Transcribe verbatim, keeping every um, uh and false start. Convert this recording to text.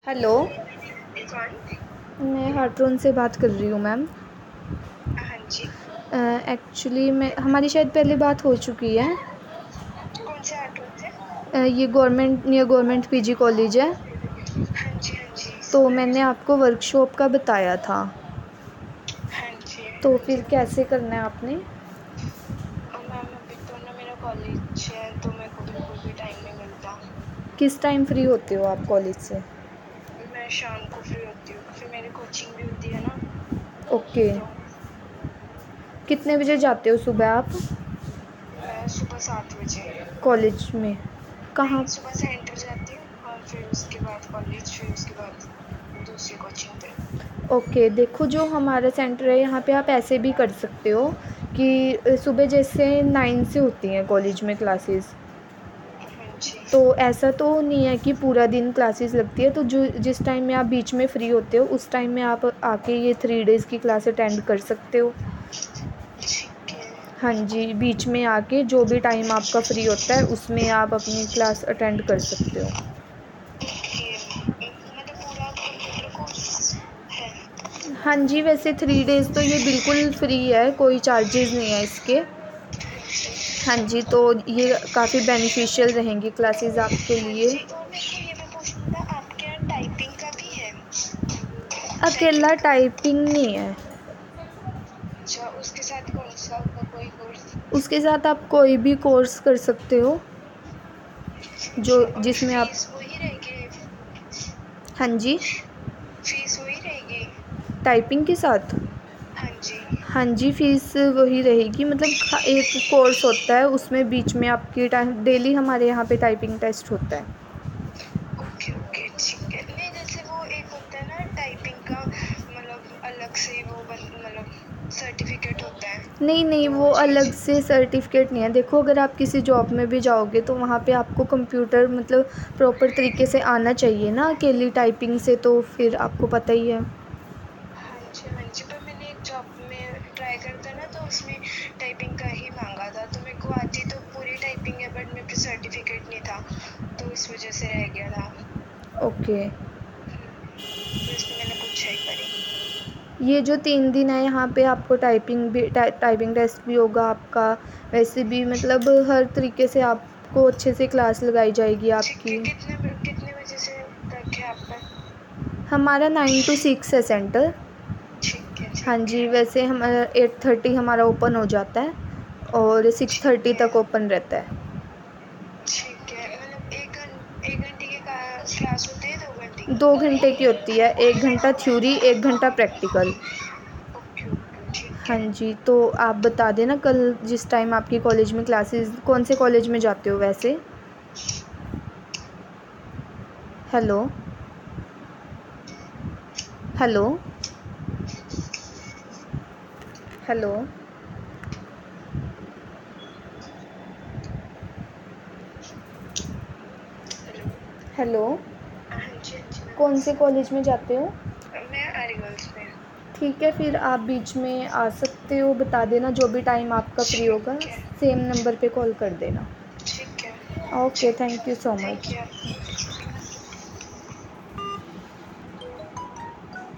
Hello. कौन? मैं हार्ट्रोन से बात कर रही हूँ मैम। हाँ जी। एक्चुअली मैं हमारी शायद पहले बात हो चुकी है। कौन से ऑटो से? अ, ये government near government PG college है। हाँ जी हाँ जी। तो मैंने आपको वर्कशॉप का बताया था। हाँ जी तो हाँ फिर जी। कैसे करना है आपने? और मैम अभी तो ना मेरा कॉलेज है तो मेरे को बिल्कुल भी टाइम नहीं मिलता। किस टाइम फ्री होते हो आप कॉलेज से? मैं शाम को फ्री होती हूँ, फिर मेरी कोचिंग भी होती है ना। ओके। तो कितने बजे जाते हो सुबह आप मैं सुबह सात बजे। कॉलेज में? नहीं, कहाँ? सुबह सेंटर जाती हूँ और फिर उसके बाद कॉलेज, फिर उसके बाद दूसरी कोचिंग पे। ओके, देखो जो हमारा सेंटर है यहाँ पे आप ऐसे भी कर सकते हो कि सुबह जैसे नाइन से होती हैं कॉलेज में क्लासेस। हाँ जी। तो ऐसा तो नहीं है कि पूरा दिन क्लासेस लगती है, तो जो जिस टाइम में आप बीच में फ्री होते हो उस टाइम में आप आके ये थ्री डेज़ की क्लास अटेंड कर सकते हो। ठीक है। हाँ जी, बीच में आके जो भी टाइम आपका फ्री होता है उसमें आप अपनी क्लास अटेंड कर सकते हो। ओके, मतलब पूरा कंप्यूटर कोर्स है? हाँ जी, वैसे थ्री डेज़ तो ये बिल्कुल फ्री है, कोई चार्जेस नहीं है इसके। हाँ जी, तो ये काफ़ी बेनिफिशियल रहेंगी क्लासेस आपके हाँ लिए। जी, और मेरे को ये भी पूछना था, आपके यहाँ टाइपिंग का भी है? अकेला सेकंड का? टाइपिंग नहीं है। अच्छा, उसके साथ कौन सा होगा कोई कोर्स? उसके साथ आप कोई भी कोर्स कर सकते हो जो अच्छा, और जिसमें आप। फीस वही रहेगी? हाँ जी। फीस वही रहेगी? टाइपिंग के साथ? हाँ जी। हाँ जी, फ़ीस वही रहेगी, मतलब खा एक कोर्स होता है उसमें बीच में आपकी टाइम डेली हमारे यहाँ पे टाइपिंग टेस्ट होता है। ओके ओके, ठीक है। नहीं, जैसे वो एक होता है ना टाइपिंग का, मतलब अलग से वो बन मतलब सर्टिफिकेट होता है, नहीं नहीं, तो वो वो अलग चीज़। से सर्टिफिकेट नहीं है। देखो अगर आप किसी जॉब में भी जाओगे तो वहाँ पे आपको कंप्यूटर मतलब प्रॉपर तरीके से आना चाहिए ना, अकेली टाइपिंग से तो फिर आपको पता ही है। हाँ जी हाँ जी, पर मैंने एक जॉब में ट्राई करा था ना, तो उसमें टाइपिंग का ही मांगा था, तो मेरे को आती तो पूरी टाइपिंग है बट मेरे पे सर्टिफिकेट नहीं था, तो इस वजह से रह गया था। ओके। तो इसलिए मैंने पूछा एक बारी। ये जो तीन दिन है यहाँ पे आपको टाइपिंग भी टा, टाइपिंग टेस्ट भी होगा आपका। वैसे भी मतलब हर तरीके से आपको अच्छे से क्लास लगाई जाएगी ठीक है, आपकी। कितने कितने बजे से तक है आपका? हमारा नाइन टू सिक्स है सेंटर। ठीक है हाँ ठीक जी, है। वैसे हमारा एट थर्टी हमारा ओपन हो जाता है और सिक्स ठीक थर्टी है तक ओपन रहता है। ठीक है, मतलब एक घंटे एक घंटे की क्लास होती है, दो घंटे दो की? घंटे की होती है, एक घंटा थ्योरी एक घंटा प्रैक्टिकल। ओके ओके, ठीक हाँ है। जी, तो आप बता देना कल जिस टाइम आपकी कॉलेज में क्लासेस। कौन से कॉलेज में जाते हो वैसे? Hello. Hello. Hello. Hello. Hello. हाँ जी हाँ जी मैम। कौन से कॉलेज में जाते हो? मैं आर्य गर्ल्स में। ठीक है, फिर आप बीच में आ सकते हो, बता देना जो भी टाइम आपका फ्री होगा। ठीक है सेम नंबर पे कॉल कर देना। ठीक है ओके, ठीक थैंक यू है, सो थैंक मच। यू।